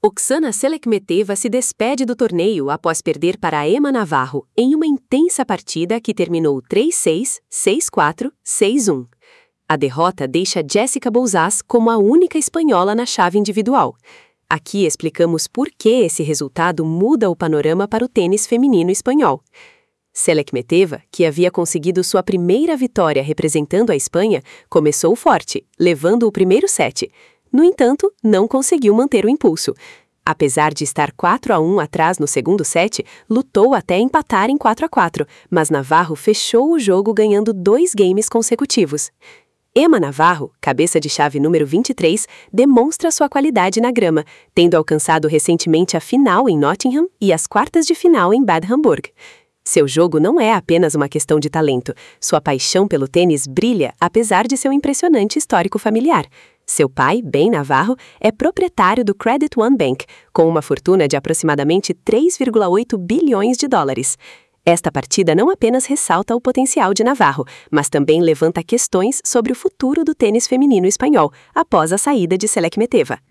Oksana Selekhmeteva se despede do torneio após perder para Emma Navarro em uma intensa partida que terminou 3-6, 6-4, 6-1. A derrota deixa Jessica Bouzas como a única espanhola na chave individual. Aqui explicamos por que esse resultado muda o panorama para o tênis feminino espanhol. Selekhmeteva, que havia conseguido sua primeira vitória representando a Espanha, começou forte, levando o primeiro set. No entanto, não conseguiu manter o impulso. Apesar de estar 4-1 atrás no segundo set, lutou até empatar em 4-4, mas Navarro fechou o jogo ganhando 2 games consecutivos. Emma Navarro, cabeça de chave número 23, demonstra sua qualidade na grama, tendo alcançado recentemente a final em Nottingham e as quartas de final em Bad Homburg. Seu jogo não é apenas uma questão de talento, sua paixão pelo tênis brilha apesar de seu impressionante histórico familiar. Seu pai, Ben Navarro, é proprietário do Credit One Bank, com uma fortuna de aproximadamente 3,8 bilhões de dólares. Esta partida não apenas ressalta o potencial de Navarro, mas também levanta questões sobre o futuro do tênis feminino espanhol, após a saída de Selekhmeteva.